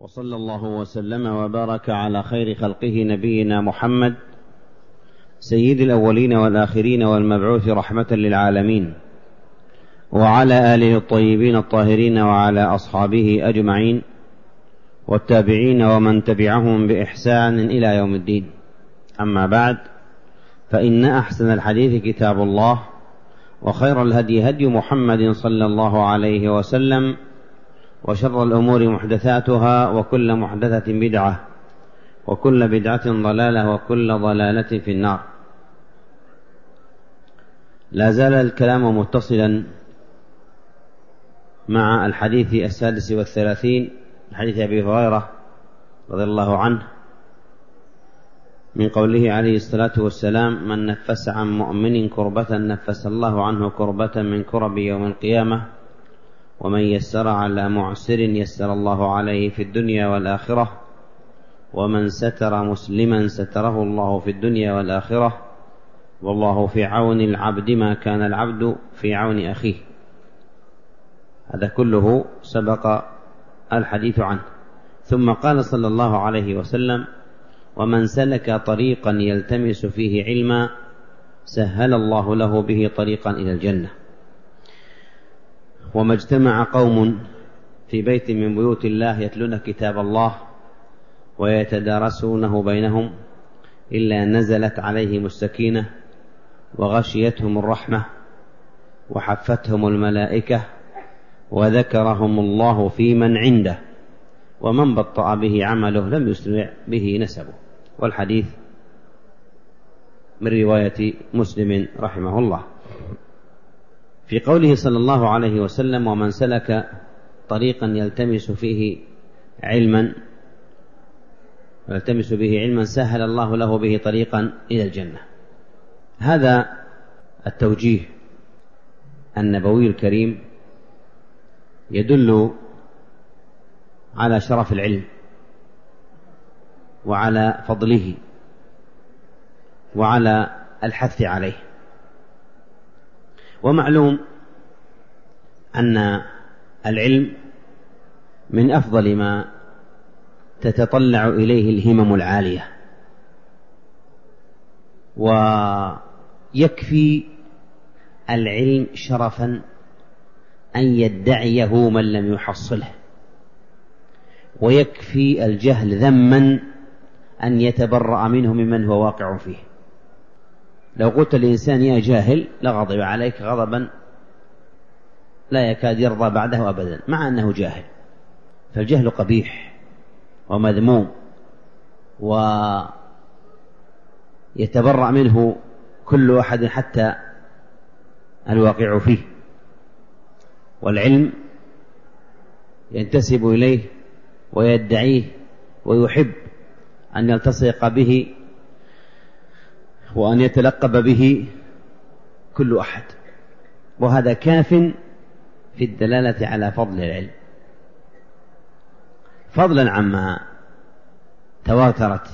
وصلى الله وسلم وبارك على خير خلقه نبينا محمد سيد الأولين والآخرين والمبعوث رحمة للعالمين، وعلى آله الطيبين الطاهرين، وعلى أصحابه أجمعين، والتابعين ومن تبعهم بإحسان إلى يوم الدين. أما بعد، فإن أحسن الحديث كتاب الله، وخير الهدي هدي محمد صلى الله عليه وسلم، وشر الأمور محدثاتها، وكل محدثة بدعة، وكل بدعة ضلالة، وكل ضلالة في النار. لا زال الكلام متصلا مع الحديث 36 حديث أبي هريرة رضي الله عنه، من قوله عليه الصلاة والسلام: من نفس عن مؤمن كربة نفس الله عنه كربة من كرب يوم القيامة، ومن يسر على معسر يسر الله عليه في الدنيا والآخرة، ومن ستر مسلما ستره الله في الدنيا والآخرة، والله في عون العبد ما كان العبد في عون أخيه. هذا كله سبق الحديث عنه. ثم قال صلى الله عليه وسلم: ومن سلك طريقا يلتمس فيه علما سهل الله له به طريقا إلى الجنة. وما اجتمع قوم في بيت من بيوت الله يتلون كتاب الله ويتدارسونه بينهم إلا نزلت عليهم السكينة وغشيتهم الرحمة وحفتهم الملائكة وذكرهم الله في من عنده، ومن بطأ به عمله لم يسرع به نسبه. والحديث من رواية مسلم رحمه الله. في قوله صلى الله عليه وسلم: ومن سلك طريقا يلتمس به علما سهل الله له به طريقا إلى الجنة. هذا التوجيه النبوي الكريم يدل على شرف العلم وعلى فضله وعلى الحث عليه. ومعلوم أن العلم من أفضل ما تتطلع إليه الهمم العالية، ويكفي العلم شرفا أن يدعيه من لم يحصله، ويكفي الجهل ذما أن يتبرأ منه ممن هو واقع فيه. لو قلت الإنسان يا جاهل لغضب عليك غضبا لا يكاد يرضى بعده أبدا، مع أنه جاهل. فالجهل قبيح ومذموم، ويتبرأ منه كل أحد حتى الواقع فيه. والعلم ينتسب إليه ويدعيه ويحب أن يلتصق به وأن يتلقب به كل أحد، وهذا كاف في الدلالة على فضل العلم، فضلا عما تواترت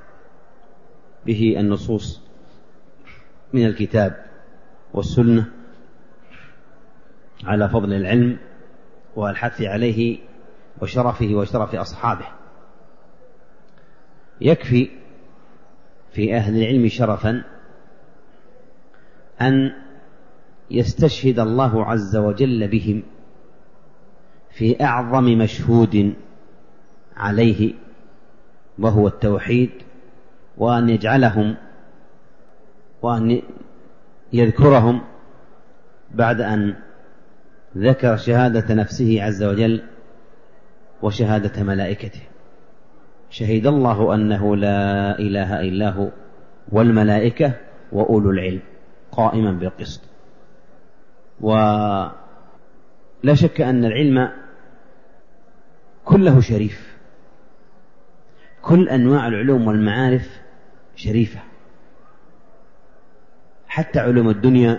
به النصوص من الكتاب والسنة على فضل العلم والحث عليه وشرفه وشرف أصحابه. يكفي في أهل العلم شرفا أن يستشهد الله عز وجل بهم في أعظم مشهود عليه، وهو التوحيد، وأن يجعلهم وأن يذكرهم بعد أن ذكر شهادة نفسه عز وجل وشهادة ملائكته. شهد الله أنه لا إله إلا هو والملائكة وأولو العلم قائما بالقسط. ولا شك أن العلم كله شريف، كل أنواع العلوم والمعارف شريفة، حتى علوم الدنيا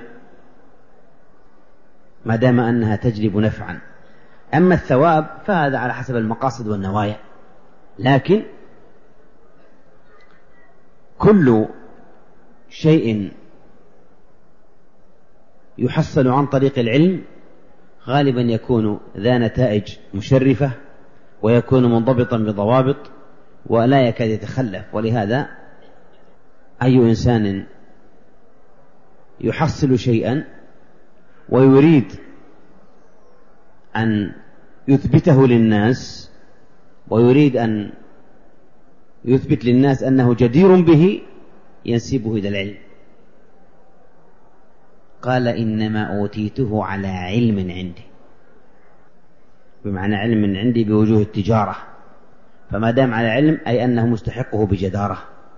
ما دام أنها تجلب نفعا. أما الثواب فهذا على حسب المقاصد والنوايا، لكن كل شيء يحصل عن طريق العلم غالبا يكون ذا نتائج مشرفة ويكون منضبطا بضوابط ولا يكاد يتخلف. ولهذا أي إنسان يحصل شيئا ويريد أن يثبته للناس ويريد أن يثبت للناس أنه جدير به ينسبه إلى العلم. قال إنما أوتيته على علم عندي، بمعنى علم عندي بوجوه التجارة، فما دام على علم أي أنه مستحقه بجدارة.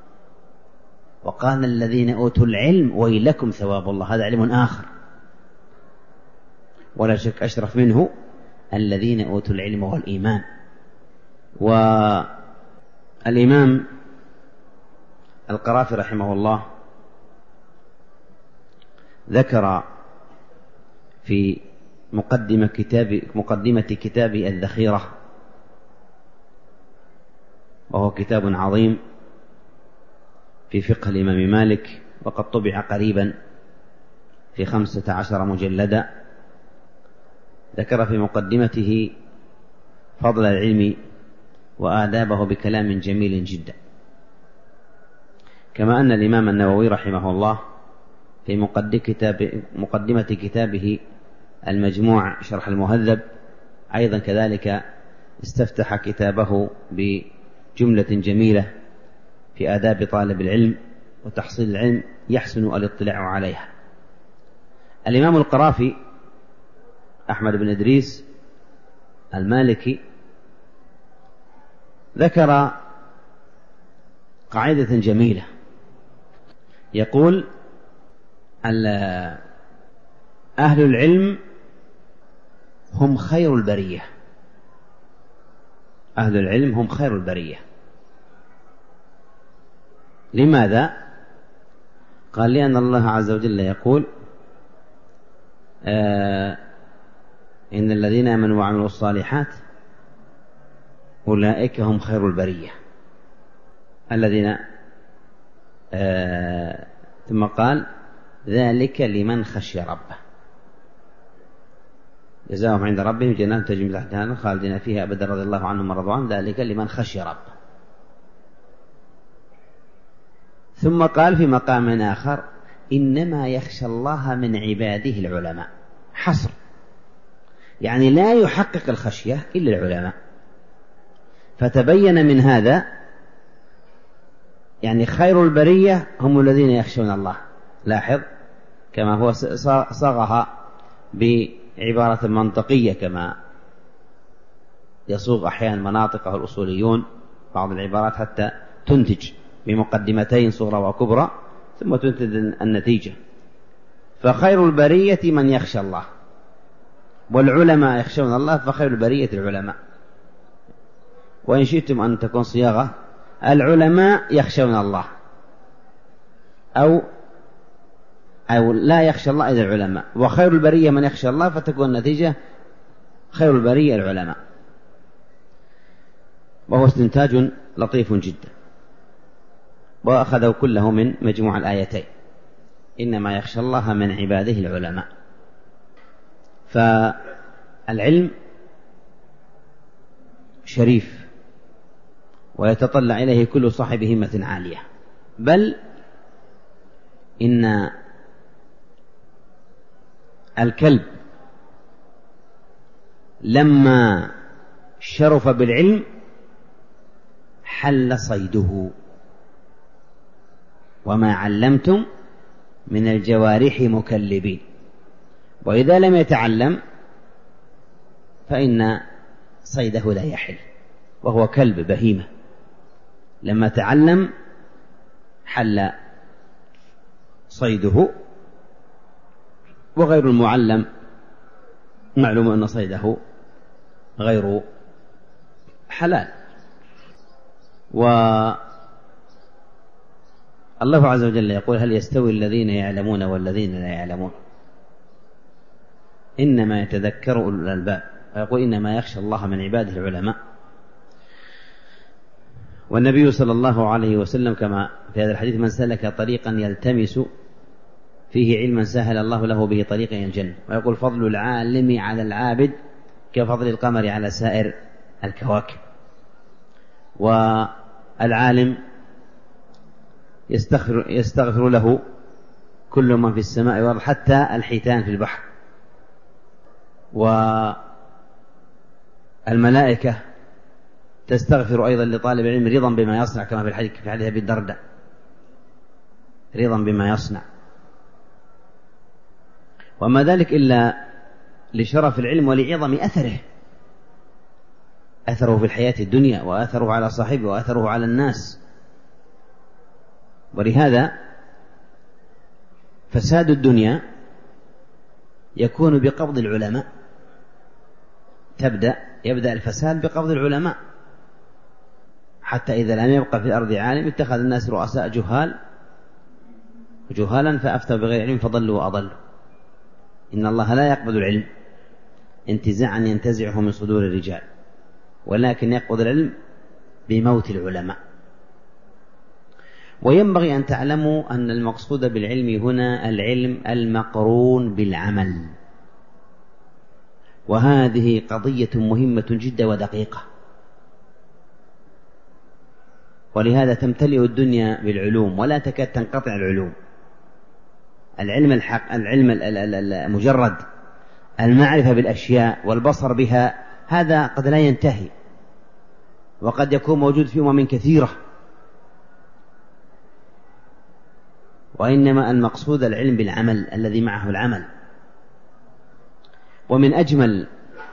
وقال الذين أوتوا العلم ويلكم ثواب الله، هذا علم آخر ولا شك أشرف منه الذين أوتوا العلم والإيمان. والإمام القرافي رحمه الله ذكر في مقدمة كتابه الذخيرة، وهو كتاب عظيم في فقه الإمام مالك، وقد طبع قريبا في 15 مجلدا. ذكر في مقدمته فضل العلم وآدابه بكلام جميل جدا، كما أن الإمام النووي رحمه الله في مقدمة كتابه المجموع شرح المهذب أيضا كذلك استفتح كتابه بجملة جميلة في آداب طالب العلم وتحصيل العلم يحسن الاطلاع عليها. الإمام القرافي أحمد بن إدريس المالكي ذكر قاعدة جميلة، يقول أهل العلم هم خير البرية، أهل العلم هم خير البرية. لماذا؟ قال لأن الله عز وجل يقول إن الذين آمنوا وعملوا الصالحات أولئك هم خير البرية الذين ثم قال ذلك لمن خشي ربه جزاهم عند ربهم جنات تجري من تحتها الأنهار خالدين فيها أبدا رضي الله عنهم ورضوا عنه ذلك لمن خشي ربه. ثم قال في مقام آخر إنما يخشى الله من عباده العلماء، حصر، يعني لا يحقق الخشية إلا العلماء. فتبين من هذا يعني خير البرية هم الذين يخشون الله. لاحظ كما هو صاغها بعبارة منطقية كما يصوغ أحيانا مناطقه الأصوليون بعض العبارات حتى تنتج بمقدمتين صغرى وكبرى ثم تنتج النتيجة. فخير البرية من يخشى الله، والعلماء يخشون الله، فخير البرية العلماء. وإن شئتم أن تكون صياغة العلماء يخشون الله أو لا يخشى الله إلا العلماء، وخير البرية من يخشى الله، فتكون النتيجة خير البرية العلماء. وهو استنتاج لطيف جدا، وأخذوا كله من مجموع الآيتين إنما يخشى الله من عباده العلماء. فالعلم شريف ويتطلع إليه كل صاحب همة عالية، بل إن الكلب لما شرف بالعلم حل صيده، وما علمتم من الجوارح مكلبين. وإذا لم يتعلم فإن صيده لا يحل، وهو كلب بهيمة. لما تعلم حل صيده، وغير المعلم معلوم أن صيده غير حلال. والله عز وجل يقول هل يستوي الذين يعلمون والذين لا يعلمون إنما يتذكر أولو الألباب، ويقول إنما يخشى الله من عباده العلماء. والنبي صلى الله عليه وسلم كما في هذا الحديث من سلك طريقا يلتمس فيه علما سهل الله له به طريقا إلى الجنة. ويقول فضل العالم على العابد كفضل القمر على سائر الكواكب. والعالم يستغفر له كل من في السماء والأرض حتى الحيتان في البحر، والملائكة تستغفر أيضا لطالب العلم رضا بما يصنع، كما في حديث أبي الدرداء، رضا بما يصنع. وما ذلك إلا لشرف العلم ولعظم أثره في الحياة الدنيا، وأثره على صاحبه، وأثره على الناس. ولهذا فساد الدنيا يكون بقبض العلماء، يبدأ الفساد بقبض العلماء، حتى إذا لم يبقى في الأرض عالم اتخذ الناس رؤساء جهالا فأفتوا بغير علم فضلوا وأضلوا. إن الله لا يقبض العلم انتزاعا ينتزعه من صدور الرجال، ولكن يقبض العلم بموت العلماء. وينبغي أن تعلموا أن المقصود بالعلم هنا العلم المقرون بالعمل، وهذه قضية مهمة جدا ودقيقة. ولهذا تمتلئ الدنيا بالعلوم ولا تكاد تنقطع العلوم. العلم مجرد المعرفة بالأشياء والبصر بها هذا قد لا ينتهي، وقد يكون موجود في أمم كثيرة، وإنما المقصود العلم بالعمل الذي معه العمل. ومن أجمل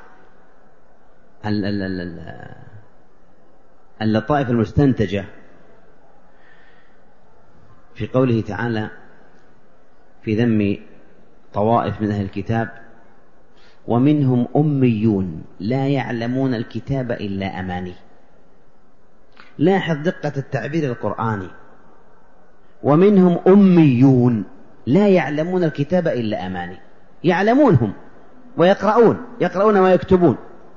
اللطائف المستنتجة في قوله تعالى في ذم طوائف من أهل الكتاب: ومنهم أميون لا يعلمون الكتاب إلا أماني. لاحظ دقة التعبير القرآني: ومنهم أميون لا يعلمون الكتاب إلا أماني. يعلمونهم ويقرؤون ويكتبون.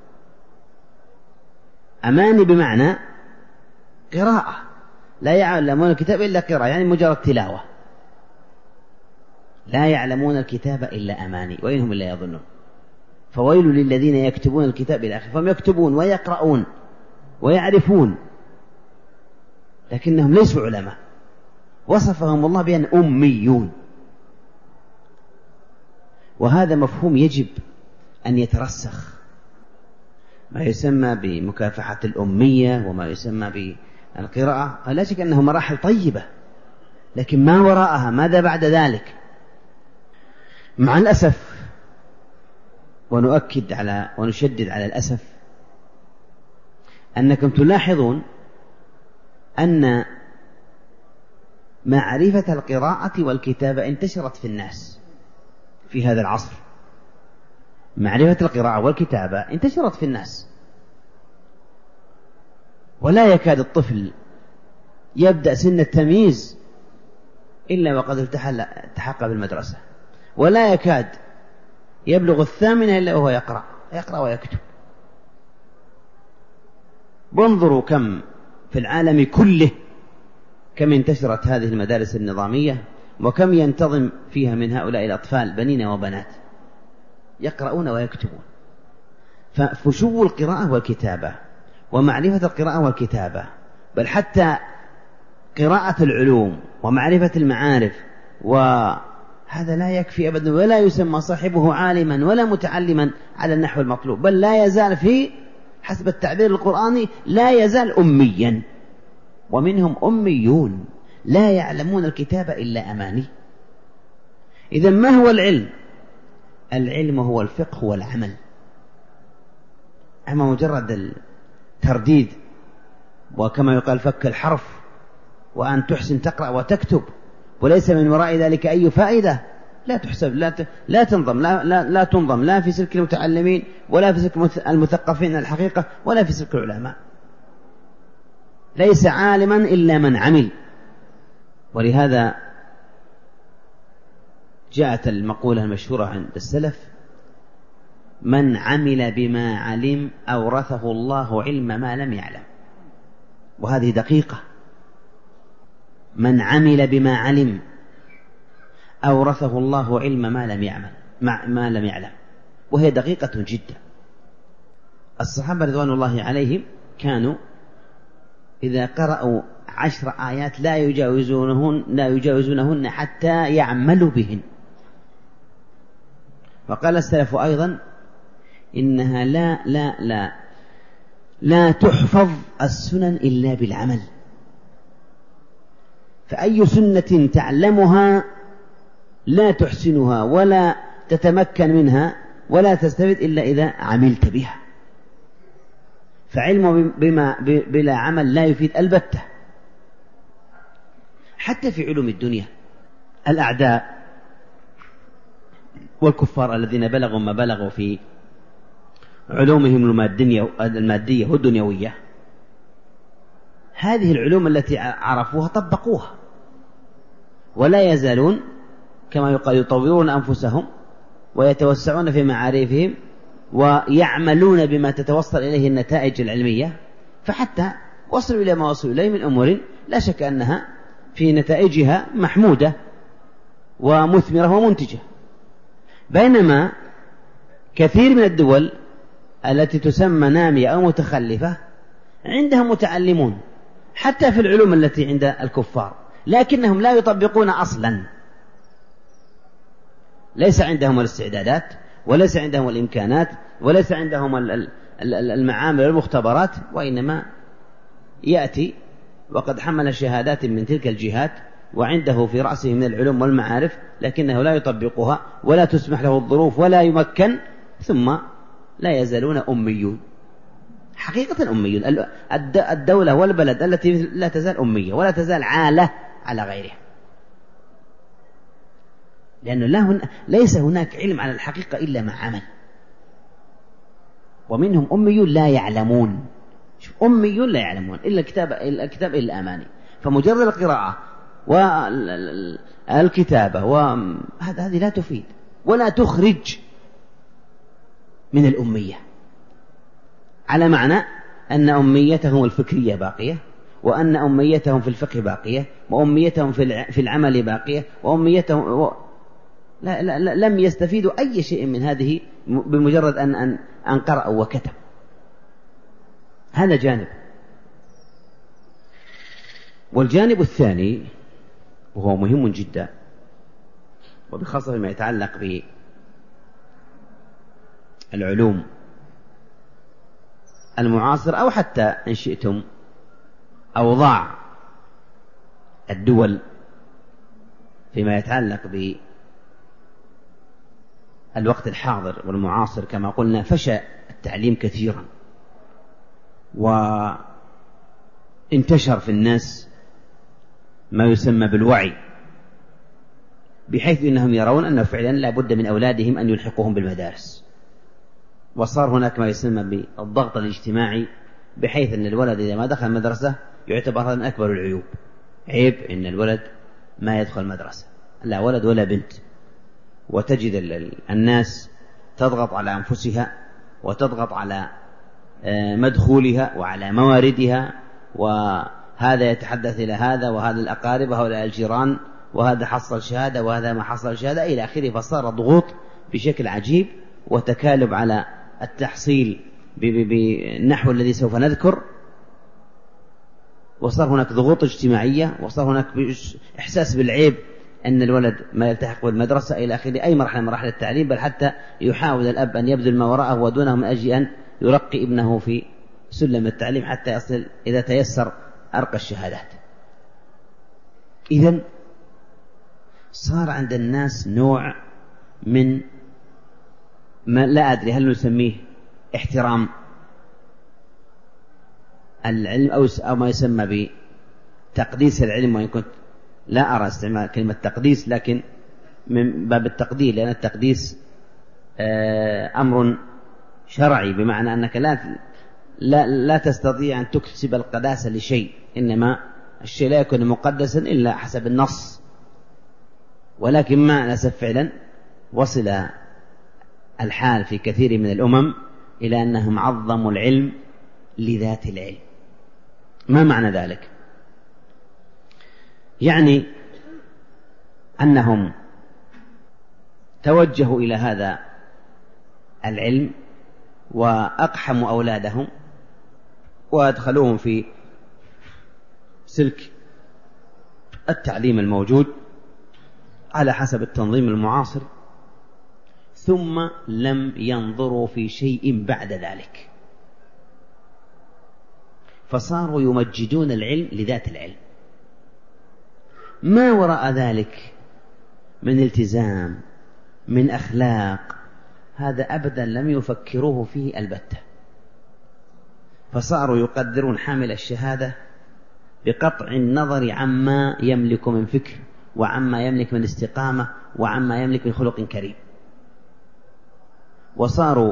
أماني بمعنى قراءة، لا يعلمون الكتاب إلا قراءة، يعني مجرد تلاوة. لا يعلمون الكتاب إلا أماني وإنهم إلا يظنون. فويل للذين يكتبون الكتاب إلى آخره. فهم يكتبون ويقرؤون ويعرفون، لكنهم ليسوا علماء. وصفهم الله بأن أميون، وهذا مفهوم يجب أن يترسخ. ما يسمى بمكافحة الأمية وما يسمى بالقراءة لا شك أنه مراحل طيبة، لكن ما وراءها، ماذا بعد ذلك؟ مع الأسف، ونشدد على الأسف، أنكم تلاحظون أن معرفة القراءة والكتابة انتشرت في الناس في هذا العصر. معرفة القراءة والكتابة انتشرت في الناس، ولا يكاد الطفل يبدأ سن التمييز إلا وقد التحق بالمدرسة، ولا يكاد يبلغ 8 إلا وهو يقرأ ويكتب. وانظروا كم في العالم كله كم انتشرت هذه المدارس النظامية، وكم ينتظم فيها من هؤلاء الأطفال بنين وبنات يقرؤون ويكتبون. ففشو القراءة والكتابة ومعرفة القراءة والكتابة، بل حتى قراءة العلوم ومعرفة المعارف، وهذا لا يكفي أبدا، ولا يسمى صاحبه عالما ولا متعلما على النحو المطلوب، بل لا يزال في حسب التعبير القرآني لا يزال أميا. ومنهم أميون لا يعلمون الكتاب إلا أماني. إذن ما هو العلم؟ العلم هو الفقه والعمل. أما مجرد الترديد، وكما يقال فك الحرف، وأن تحسن تقرأ وتكتب وليس من وراء ذلك أي فائدة، لا تحسب، لا تنظم لا في سلك المتعلمين ولا في سلك المثقفين الحقيقة ولا في سلك العلماء. ليس عالما إلا من عمل. ولهذا جاءت المقولة المشهورة عند السلف: من عمل بما علم أورثه الله علم ما لم يعلم. وهذه دقيقة. من عمل بما علم أورثه الله علم ما لم يعلم، وهي دقيقة جدا. الصحابة رضوان الله عليهم كانوا إذا قرأوا 10 آيات لا يجاوزونهن حتى يعملوا بهن. وقال السلف أيضا إنها لا تحفظ السنن إلا بالعمل، فأي سنة تعلمها لا تحسنها ولا تتمكن منها ولا تستفيد إلا إذا عملت بها. فعلم بلا عمل لا يفيد البتة. حتى في علوم الدنيا الأعداء والكفار الذين بلغوا ما بلغوا في علومهم المادية والدنيوية، هذه العلوم التي عرفوها طبقوها، ولا يزالون كما يقال يطورون أنفسهم ويتوسعون في معارفهم ويعملون بما تتوصل إليه النتائج العلمية، فحتى وصلوا إلى ما وصلوا إليه من أمور لا شك أنها في نتائجها محمودة ومثمرة ومنتجة. بينما كثير من الدول التي تسمى نامية أو متخلفة عندهم متعلمون حتى في العلوم التي عند الكفار، لكنهم لا يطبقون أصلا، ليس عندهم الاستعدادات وليس عندهم الإمكانات وليس عندهم المعامل والمختبرات، وإنما يأتي وقد حمل شهادات من تلك الجهات وعنده في رأسه من العلوم والمعارف، لكنه لا يطبقها ولا تسمح له الظروف ولا يمكن، ثم لا يزالون أميون، حقيقة أميون. الدولة والبلد التي لا تزال أمية ولا تزال عالة على غيرها، لأنه ليس هناك علم على الحقيقة إلا مع عمل. ومنهم أميون لا يعلمون، أميون لا يعلمون إلا الكتاب إلا الأماني، فمجرد القراءة والكتابة هذه لا تفيد ولا تخرج من الأمية، على معنى أن أميتهم الفكرية باقية، وأن أميتهم في الفقه باقية، وأميتهم في العمل باقية، وأميتهم لم يستفيدوا أي شيء من هذه بمجرد أن قرأوا وكتب. هذا جانب. والجانب الثاني وهو مهم جدا، وبخاصة فيما يتعلق بالعلوم المعاصرة أو حتى إن شئتم أوضاع الدول فيما يتعلق بالوقت الحاضر والمعاصر. كما قلنا فشى التعليم كثيرا وانتشر في الناس ما يسمى بالوعي، بحيث أنهم يرون أنه فعلا لا بد من أولادهم أن يلحقوهم بالمدارس، وصار هناك ما يسمى بالضغط الاجتماعي، بحيث أن الولد إذا ما دخل المدرسة يعتبر هذا من أكبر العيوب، عيب أن الولد ما يدخل المدرسة، لا ولد ولا بنت. وتجد الناس تضغط على أنفسها وتضغط على مدخولها وعلى مواردها، وهذا يتحدث إلى هذا وهذا الأقارب وهؤلاء الجيران، وهذا حصل شهادة وهذا ما حصل شهادة إلى آخره. فصار ضغوط بشكل عجيب وتكالب على التحصيل بالنحو الذي سوف نذكر، وصار هناك ضغوط اجتماعية، وصار هناك إحساس بالعيب أن الولد ما يلتحق بالمدرسة إلى آخره، أي مرحلة من مراحل التعليم، بل حتى يحاول الأب أن يبذل ما وراءه ودونه من أجل أن يرقي ابنه في سلم التعليم حتى يصل إذا تيسر أرقى الشهادات. إذن صار عند الناس نوع من ما لا أدري هل نسميه احترام العلم أو ما يسمى بتقديس العلم، وإن كنت لا أرى استعمال كلمة تقديس، لكن من باب التقدير، لأن التقديس أمر شرعي، بمعنى أنك لا تستطيع أن تكسب القداسة لشيء، إنما الشيء لا يكون مقدسا إلا حسب النص. ولكن مع الأسف فعلا وصل الحال في كثير من الأمم إلى أنهم عظموا العلم لذات العلم. ما معنى ذلك؟ يعني أنهم توجهوا إلى هذا العلم وأقحموا أولادهم وأدخلوهم في سلك التعليم الموجود على حسب التنظيم المعاصر، ثم لم ينظروا في شيء بعد ذلك، فصاروا يمجدون العلم لذات العلم، ما وراء ذلك من التزام، من أخلاق، هذا أبدا لم يفكروه فيه البتة. فصاروا يقدرون حامل الشهادة بقطع النظر عما يملك من فكر، وعما يملك من استقامة، وعما يملك من خلق كريم، وصاروا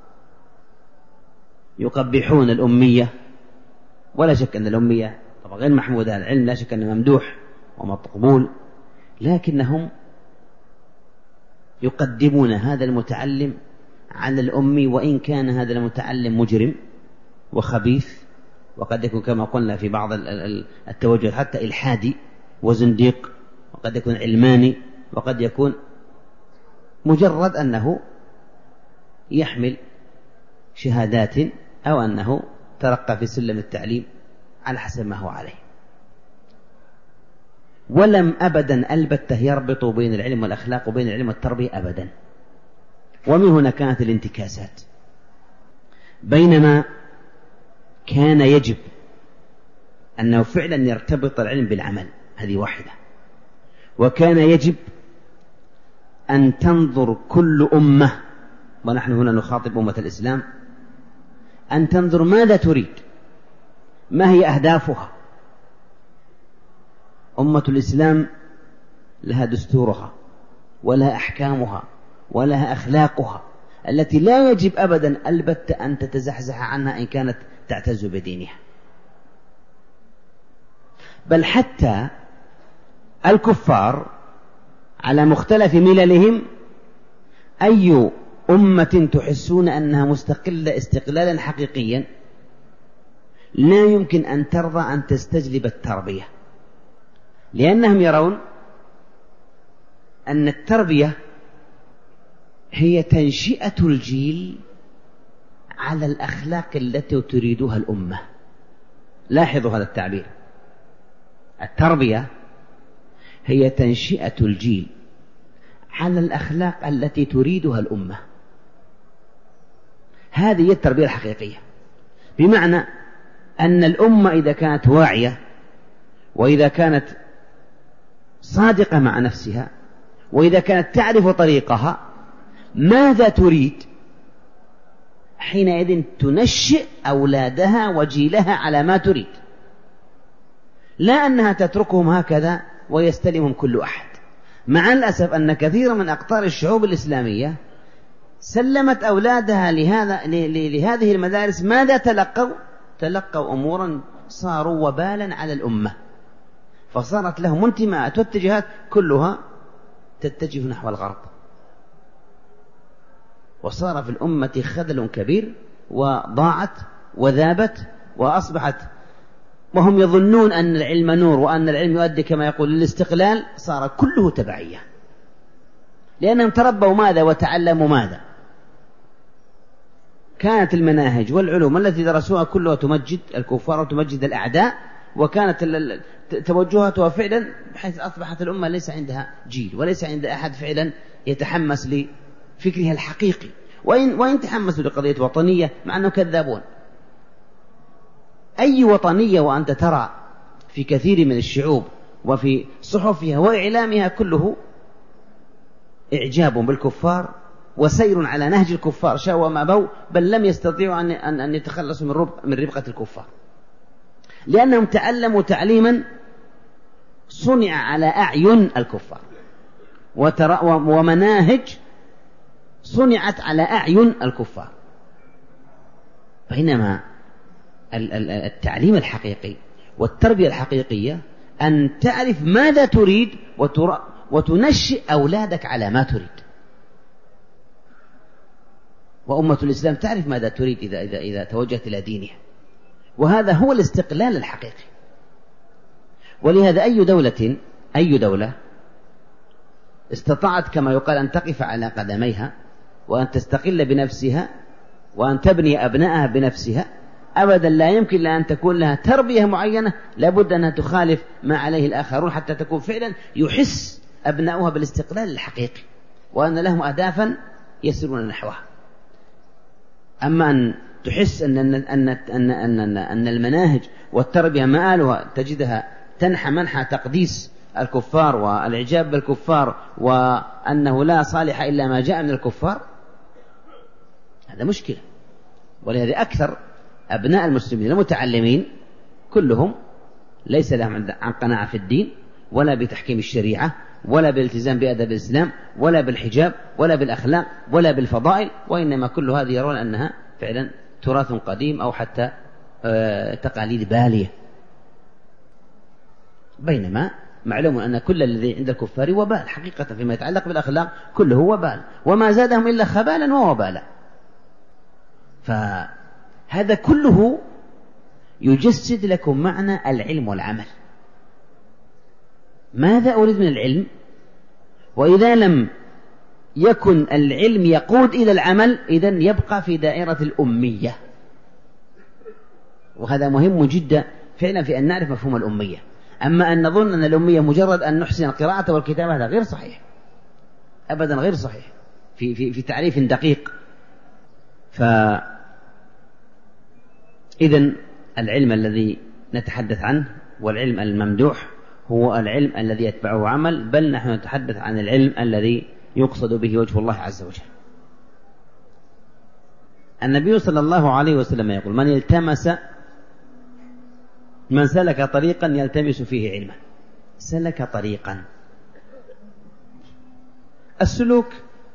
يقبحون الأمية. ولا شك أن الأمية طبعا غير محمودة، العلم لا شك أنه ممدوح ومقبول، لكنهم يقدمون هذا المتعلم على الأمي، وإن كان هذا المتعلم مجرم وخبيث، وقد يكون كما قلنا في بعض التوجه حتى إلحادي وزنديق، وقد يكون علماني، وقد يكون مجرد أنه يحمل شهادات، أو أنه ترقى في سلم التعليم على حسب ما هو عليه. ولم أبدا البته يربطوا بين العلم والأخلاق وبين العلم والتربية أبدا. ومن هنا كانت الانتكاسات، بينما كان يجب أنه فعلا يرتبط العلم بالعمل، هذه واحدة، وكان يجب أن تنظر كل أمة، ونحن هنا نخاطب أمة الإسلام، أن تنظر ماذا تريد، ما هي أهدافها. أمة الإسلام لها دستورها ولها أحكامها ولها أخلاقها التي لا يجب أبدا البتة أن تتزحزح عنها إن كانت تعتز بدينها. بل حتى الكفار على مختلف مللهم، أي أمة تحسون أنها مستقلة استقلالا حقيقيا لا يمكن أن ترضى أن تستجلب التربية، لأنهم يرون أن التربية هي تنشئة الجيل على الأخلاق التي تريدها الأمة. لاحظوا هذا التعبير، التربية هي تنشئة الجيل على الأخلاق التي تريدها الأمة. هذه هي التربية الحقيقية، بمعنى أن الأمة إذا كانت واعية، وإذا كانت صادقة مع نفسها، وإذا كانت تعرف طريقها ماذا تريد، حينئذ تنشئ أولادها وجيلها على ما تريد، لا أنها تتركهم هكذا ويستلمهم كل أحد. مع الأسف أن كثيرا من أقطار الشعوب الإسلامية سلمت أولادها لهذه المدارس، ماذا تلقوا أمورا صاروا وبالا على الأمة، فصارت لهم انتماءات واتجاهات كلها تتجه نحو الغرب، وصار في الأمة خذل كبير، وضاعت وذابت وأصبحت، وهم يظنون أن العلم نور وأن العلم يؤدي كما يقول للاستقلال، صار كله تبعية، لأنهم تربوا ماذا وتعلموا ماذا. كانت المناهج والعلوم التي درسوها كلها تمجد الكفار وتمجد الأعداء، وكانت توجهاتها فعلا بحيث أصبحت الأمة ليس عندها جيل وليس عند أحد فعلا يتحمس لفكرها الحقيقي، وإن تحمسوا لقضية وطنية مع أنهم كذابون. أي وطنية وأنت ترى في كثير من الشعوب وفي صحفها وإعلامها كله إعجاب بالكفار وسير على نهج الكفار شاءوا ما أبوا، بل لم يستطيعوا أن يتخلصوا من ربقة الكفار، لأنهم تعلموا تعليما صنع على أعين الكفار، ومناهج صنعت على أعين الكفار. بينما التعليم الحقيقي والتربية الحقيقية أن تعرف ماذا تريد وتنشئ أولادك على ما تريد. وأمة الإسلام تعرف ماذا تريد إذا توجهت إلى دينها، وهذا هو الاستقلال الحقيقي. ولهذا أي دولة استطاعت كما يقال أن تقف على قدميها وأن تستقل بنفسها وأن تبني أبنائها بنفسها أبدا. لا يمكن لأن تكون لها تربية معينة، لابد أنها تخالف ما عليه الآخرون حتى تكون فعلا يحس أبناؤها بالاستقلال الحقيقي وأن لهم أهدافا يسيرون نحوها. أما أن تحس أن المناهج والتربية مآلها تجدها تنحى منحى تقديس الكفار والإعجاب بالكفار وأنه لا صالح إلا ما جاء من الكفار، هذا مشكلة. ولهذا أكثر أبناء المسلمين المتعلمين كلهم ليس لهم عن قناعة في الدين ولا بتحكيم الشريعة ولا بالالتزام بأدب الإسلام ولا بالحجاب ولا بالأخلاق ولا بالفضائل، وإنما كل هذه يرون أنها فعلا تراث قديم أو حتى تقاليد بالية. بينما معلوم أن كل الذي عند الكفار وبال حقيقة فيما يتعلق بالأخلاق كله وبال، وما زادهم إلا خبالا ووبالا. فهذا كله يجسد لكم معنى العلم والعمل. ماذا أريد من العلم؟ وإذا لم يكن العلم يقود إلى العمل إذن يبقى في دائرة الأمية. وهذا مهم جدا فعلا في أن نعرف مفهوم الأمية. أما أن نظن أن الأمية مجرد أن نحسن القراءة والكتابة هذا غير صحيح أبدا، غير صحيح في تعريف دقيق. فإذن العلم الذي نتحدث عنه والعلم الممدوح هو العلم الذي يتبعه عمل، بل نحن نتحدث عن العلم الذي يقصد به وجه الله عز وجل. النبي صلى الله عليه وسلم يقول: من سلك طريقا يلتمس فيه علما. سلك طريقا، السلوك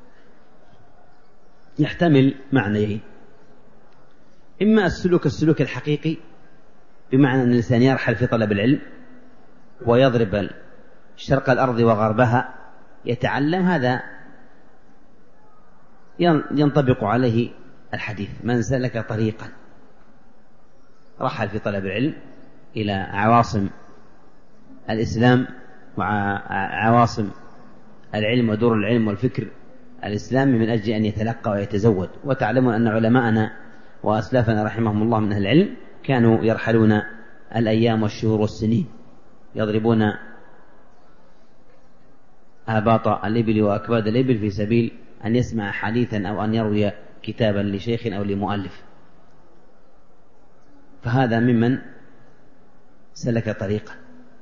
يحتمل معنيين: إما السلوك الحقيقي بمعنى أن الإنسان يرحل في طلب العلم ويضرب شرق الأرض وغربها يتعلم، هذا ينطبق عليه الحديث: من سلك طريقا، رحل في طلب العلم إلى عواصم الإسلام وعواصم العلم ودور العلم والفكر الإسلامي من أجل أن يتلقى ويتزود. وتعلمون أن علماءنا وأسلافنا رحمهم الله من أهل العلم كانوا يرحلون الأيام والشهور والسنين، يضربون آباط الإبل وأكباد الإبل في سبيل أن يسمع حديثا أو أن يروي كتابا لشيخ أو لمؤلف. فهذا ممن سلك طريقا،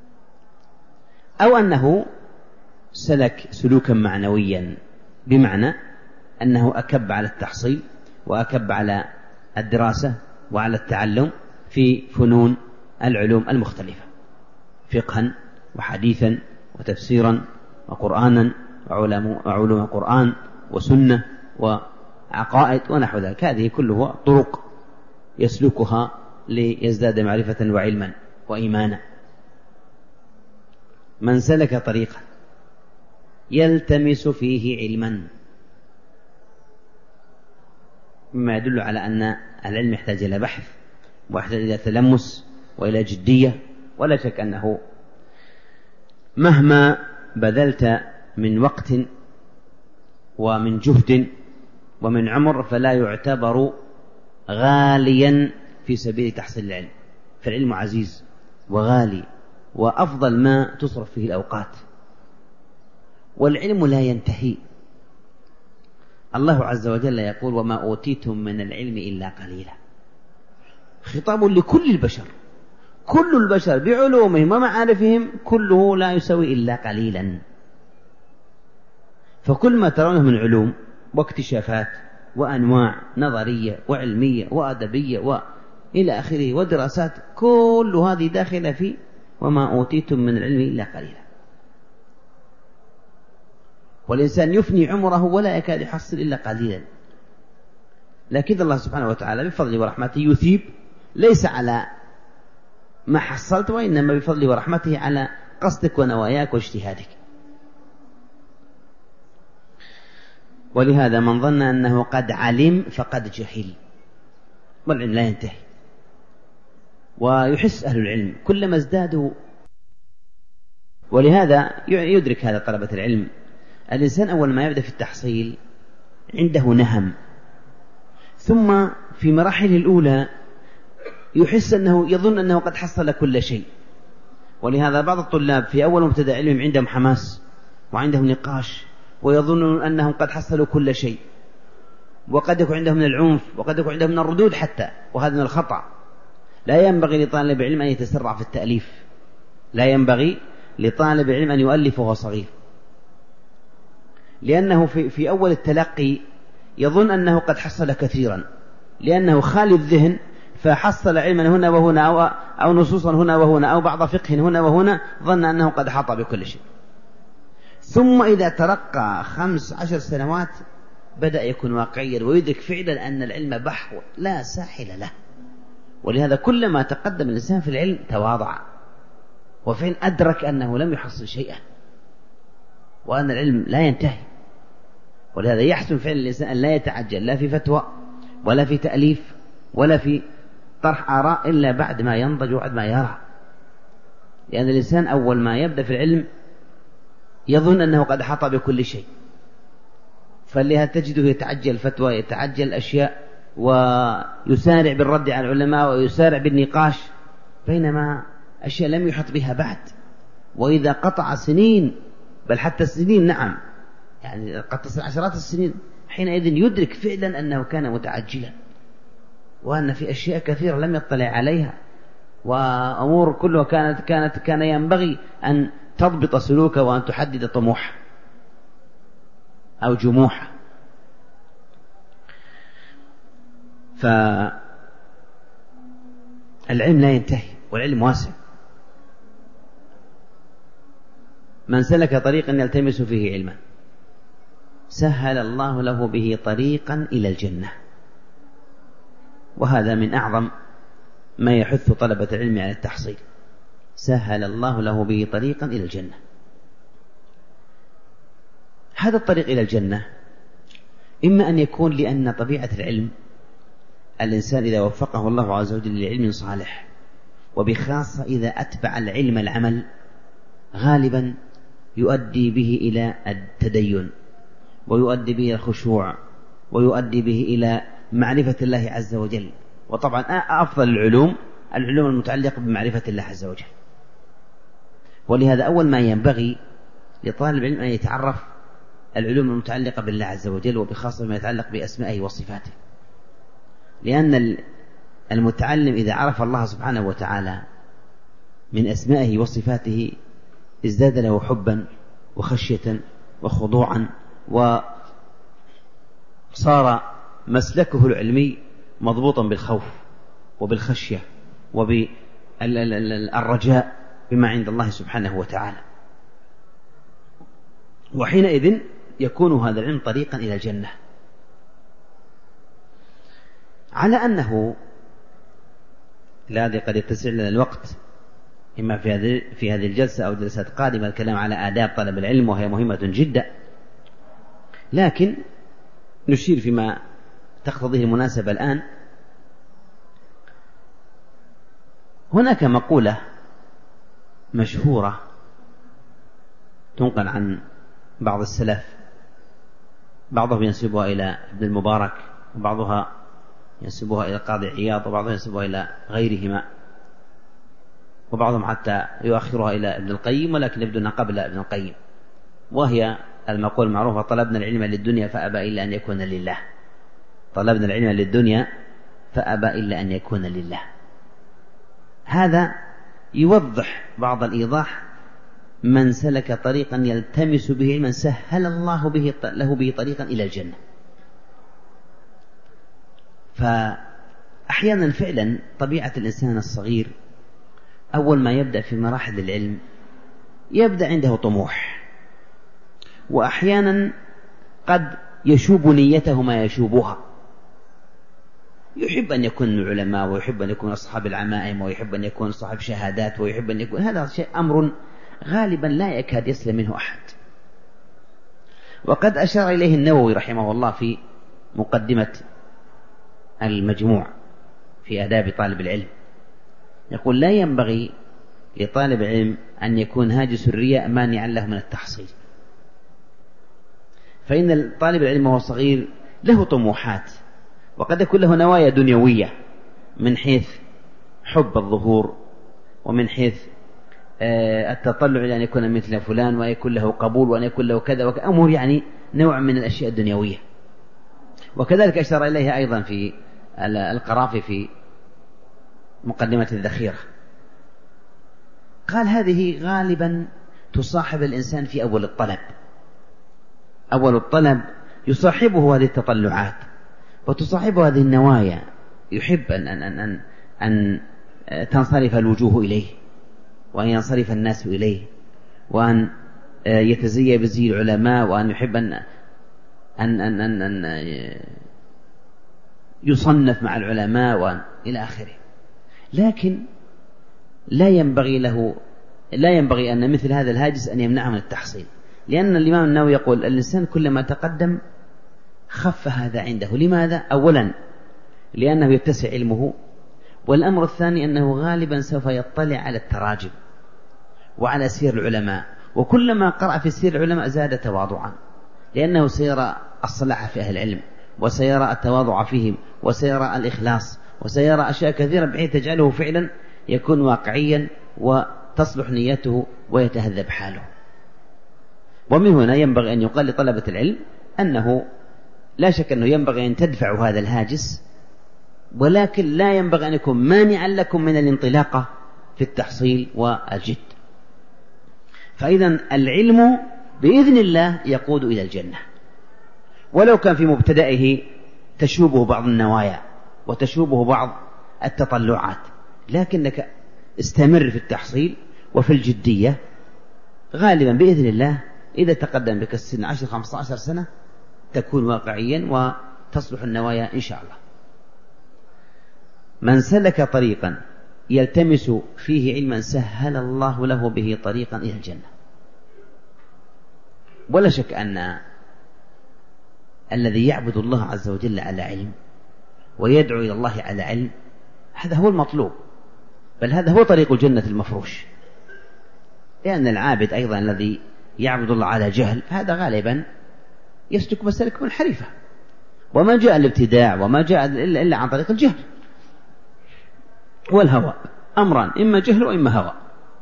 أو أنه سلك سلوكا معنويا بمعنى أنه أكب على التحصيل وأكب على الدراسة وعلى التعلم في فنون العلوم المختلفة: فقها وحديثا وتفسيرا وقرآنا وعلوم القرآن وسنة وعقائد ونحو ذلك. هذه كلها طرق يسلكها ليزداد معرفة وعلما وإيمانا. من سلك طريقا يلتمس فيه علما، مما يدل على أن العلم يحتاج إلى بحث ويحتاج إلى تلمس وإلى جدية. ولا شك أنه مهما بذلت من وقت ومن جهد ومن عمر فلا يعتبر غاليا في سبيل تحصيل العلم. فالعلم عزيز وغالي وأفضل ما تصرف فيه الأوقات، والعلم لا ينتهي. الله عز وجل يقول: وما أوتيتم من العلم إلا قليلا. خطاب لكل البشر، كل البشر بعلومهم ومعارفهم كله لا يسوي إلا قليلا. فكل ما ترونه من علوم واكتشافات وأنواع نظرية وعلمية وأدبية وإلى آخره ودراسات، كل هذه داخلة في وما أوتيتم من العلم إلا قليلا. والإنسان يفني عمره ولا يكاد يحصل إلا قليلا، لكن الله سبحانه وتعالى بفضله ورحمته يثيب ليس على ما حصلت، وإنما بفضله ورحمته على قصدك ونواياك واجتهادك. ولهذا من ظن أنه قد علم فقد جهل، والعلم لا ينتهي. ويحس أهل العلم كلما ازدادوا، ولهذا يدرك هذا طلبة العلم. الإنسان أول ما يبدأ في التحصيل عنده نهم، ثم في مراحله الأولى يظن أنه قد حصل كل شيء. ولهذا بعض الطلاب في أول مبتدأ علم عندهم حماس وعندهم نقاش ويظنون أنهم قد حصلوا كل شيء، وقد يكون عندهم من العنف وقد يكون عندهم من الردود حتى، وهذا من الخطأ. لا ينبغي لطالب علم أن يتسرع في التأليف، لا ينبغي لطالب علم أن يؤلف وهو صغير، لأنه في أول التلقي يظن أنه قد حصل كثيرا، لأنه خالي الذهن، فحصل علما هنا وهنا أو نصوصا هنا وهنا أو بعض فقه هنا وهنا، ظن أنه قد حاط بكل شيء. ثم إذا ترقى 15 سنوات بدأ يكون واقعيا ويدرك فعلا أن العلم بحر لا ساحل له. ولهذا كلما تقدم الإنسان في العلم تواضع، وفين أدرك أنه لم يحصل شيئا وأن العلم لا ينتهي. ولهذا يحسن فعل الإنسان أن لا يتعجل لا في فتوى ولا في تأليف ولا في طرح آراء إلا بعد ما ينضج وبعد ما يرى، لأن الإنسان أول ما يبدأ في العلم يظن أنه قد أحاط بكل شيء، فلهذا تجده يتعجل فتوى، يتعجل أشياء، ويسارع بالرد على العلماء ويسارع بالنقاش، بينما أشياء لم يحط بها بعد. وإذا قطع سنين، بل حتى السنين، نعم يعني قد تصل عشرات السنين، حينئذ يدرك فعلا أنه كان متعجلا، وأن في أشياء كثيرة لم يطلع عليها، وأمور كلها كان ينبغي أن تضبط سلوكه وأن تحدد طموحه أو جموحه. فالعلم لا ينتهي والعلم واسع. من سلك طريقا يلتمس فيه علما سهل الله له به طريقا إلى الجنة. وهذا من أعظم ما يحث طلبة العلم على التحصيل، سهل الله له به طريقا إلى الجنة. هذا الطريق إلى الجنة إما أن يكون لأن طبيعة العلم، الإنسان إذا وفقه الله عز وجل لعلم صالح، وبخاصة إذا أتبع العلم العمل، غالبا يؤدي به إلى التدين، ويؤدي به إلى الخشوع، ويؤدي به إلى معرفة الله عز وجل. وطبعا أفضل العلوم المتعلقة بمعرفة الله عز وجل. ولهذا أول ما ينبغي لطالب العلم أن يتعرف العلوم المتعلقة بالله عز وجل، وبخاصة ما يتعلق بأسمائه وصفاته، لأن المتعلم إذا عرف الله سبحانه وتعالى من أسمائه وصفاته ازداد له حبا وخشية وخضوعا، وصار مسلكه العلمي مضبوطا بالخوف وبالخشية وبالرجاء بما عند الله سبحانه وتعالى. وحينئذ يكون هذا العلم طريقا إلى الجنة. على أنه لا قد يتسع لنا الوقت إما في هذه الجلسة أو جلسات قادمة الكلام على آداب طلب العلم، وهي مهمة جدا، لكن نشير فيما تقتضيه المناسبة الآن. هناك مقولة مشهورة تنقل عن بعض السلف، بعضهم ينسبها إلى ابن المبارك، وبعضها ينسبها إلى قاضي عياض، وبعضهم ينسبها إلى غيرهما، وبعضهم حتى يؤخرها إلى ابن القيم، ولكن يبدو أنها قبل ابن القيم. وهي المقولة المعروفة: طلبنا العلم للدنيا فأبى إلا أن يكون لله. طلبنا العلم للدنيا فأبى إلا أن يكون لله. هذا يوضح بعض الإيضاح: من سلك طريقا يلتمس به علما سهل الله له به طريقا إلى الجنة. فأحيانا فعلا طبيعة الإنسان الصغير أول ما يبدأ في مراحل العلم يبدأ عنده طموح، وأحيانا قد يشوب نيته ما يشوبها، يحب أن يكون من العلماء، ويحب أن يكون أصحاب العمائم، ويحب أن يكون صاحب شهادات، ويحب أن يكون هذا شيء أمر غالبا لا يكاد يسلم منه أحد. وقد أشار إليه النووي رحمه الله في مقدمة المجموع في آداب طالب العلم، يقول: لا ينبغي لطالب العلم أن يكون هاجس الرياء مانعا له من التحصيل، فإن طالب العلم وهو صغير له طموحات، وقد يكون له نوايا دنيوية من حيث حب الظهور، ومن حيث التطلع إلى أن يكون مثل فلان، وأن يكون له قبول، وأن يكون له كذا أمور، يعني نوع من الأشياء الدنيوية. وكذلك أشار إليها أيضا في القرافي في مقدمة الذخيرة، قال هذه غالبا تصاحب الإنسان في أول الطلب. أول الطلب يصاحبه هذه التطلعات وتصاحبه هذه النوايا، يحب أن تنصرف الوجوه إليه، وأن ينصرف الناس إليه، وأن يتزيى بزي العلماء، وأن يحب أن يصنف مع العلماء، وأن إلى آخره. لكن لا ينبغي أن مثل هذا الهاجس أن يمنعه من التحصيل، لأن الإمام النووي يقول الإنسان كلما تقدم خف هذا عنده. لماذا؟ أولا لأنه يتسع علمه، والأمر الثاني أنه غالبا سوف يطلع على التراجم وعلى سير العلماء، وكلما قرأ في سير العلماء زاد تواضعا، لأنه سيرى الصلاح في أهل العلم، وسيرى التواضع فيهم، وسيرى الإخلاص، وسيرى أشياء كثيرة بحيث تجعله فعلا يكون واقعيا وتصلح نيته ويتهذب حاله. ومن هنا ينبغي أن يقال لطلبة العلم أنه لا شك أنه ينبغي أن تدفعوا هذا الهاجس، ولكن لا ينبغي أن يكون مانعا لكم من الانطلاقة في التحصيل والجد. فإذا العلم بإذن الله يقود إلى الجنة، ولو كان في مبتدئه تشوبه بعض النوايا وتشوبه بعض التطلعات، لكنك استمر في التحصيل وفي الجدية، غالبا بإذن الله إذا تقدم بك السن 10-15 سنة تكون واقعيا وتصلح النوايا إن شاء الله. من سلك طريقا يلتمس فيه علما سهل الله له به طريقا إلى الجنة. ولا شك أن الذي يعبد الله عز وجل على علم ويدعو إلى الله على علم هذا هو المطلوب، بل هذا هو طريق الجنة المفروش. لأن العابد أيضا الذي يعبد الله على جهل هذا غالبا يسلك مسالك منحرفة، وما جاء الابتداع وما جاء إلا عن طريق الجهل والهوى، أمران، إما جهل وإما هوى.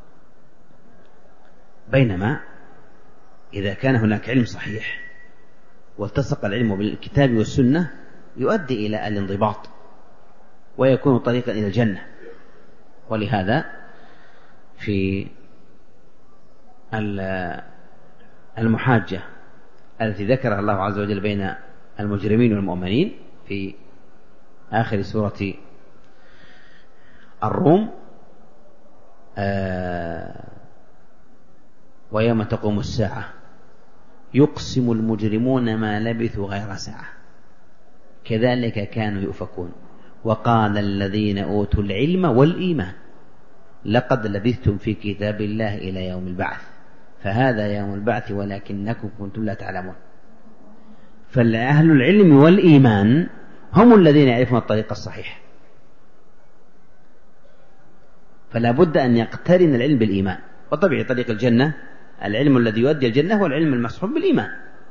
بينما إذا كان هناك علم صحيح والتصق العلم بالكتاب والسنة يؤدي إلى الانضباط ويكون طريقا إلى الجنة. ولهذا في المحاجة التي ذكرها الله عز وجل بين المجرمين والمؤمنين في آخر سورة الروم، ويوم تقوم الساعة يقسم المجرمون ما لبثوا غير ساعة كذلك كانوا يؤفكون وقال الذين أوتوا العلم والإيمان لقد لبثتم في كتاب الله إلى يوم البعث فهذا يوم البعث ولكنكم كنتم لا تعلمون. فأهل العلم والإيمان هم الذين يعرفون الطريق الصحيح، فلا بد أن يقترن العلم بالإيمان. وطبيعي طريق الجنة العلم الذي يؤدي الجنة هو العلم المصحوب بالإيمان.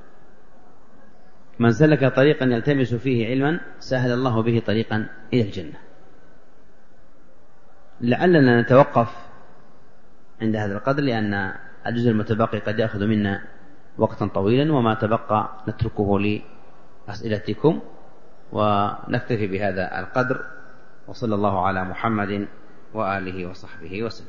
من سلك طريقا يلتمس فيه علما سهل الله به طريقا إلى الجنة. لعلنا نتوقف عند هذا القدر لأن الجزء المتبقي قد يأخذ منا وقتا طويلا، وما تبقى نتركه لأسئلتكم، ونكتفي بهذا القدر. وصلى الله على محمد وآله وصحبه وسلم.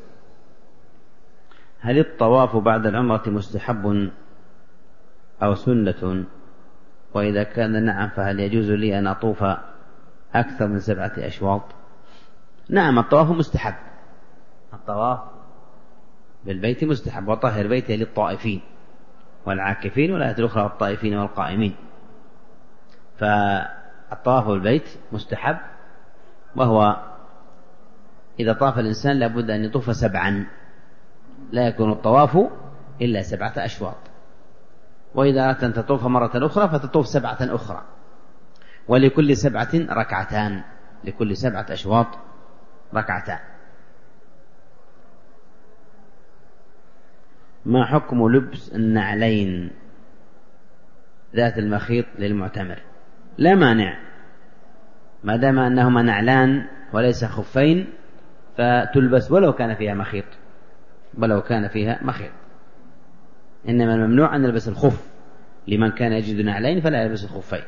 هل الطواف بعد العمرة مستحب أو سنة؟ وإذا كان نعم فهل يجوز لي أن أطوف أكثر من 7 أشواط؟ نعم، الطواف مستحب، الطواف بالبيت مستحب. وطهر بيته للطائفين والعاكفين والآية الأخرى والطائفين والقائمين. فالطواف بالبيت مستحب، وهو إذا طاف الإنسان لابد أن يطوف 7، لا يكون الطواف إلا 7 أشواط. وإذا أردت أن تطوف مرة أخرى فتطوف 7 أخرى، ولكل 7 ركعتان، لكل 7 أشواط ركعتان. ما حكم لبس النعلين ذات المخيط للمعتمر؟ لا مانع ما دام أنهما نعلان وليس خفين فتلبس ولو كان فيها مخيط، إنما الممنوع أن نلبس الخف لمن كان يجد نعلين فلا يلبس الخفين.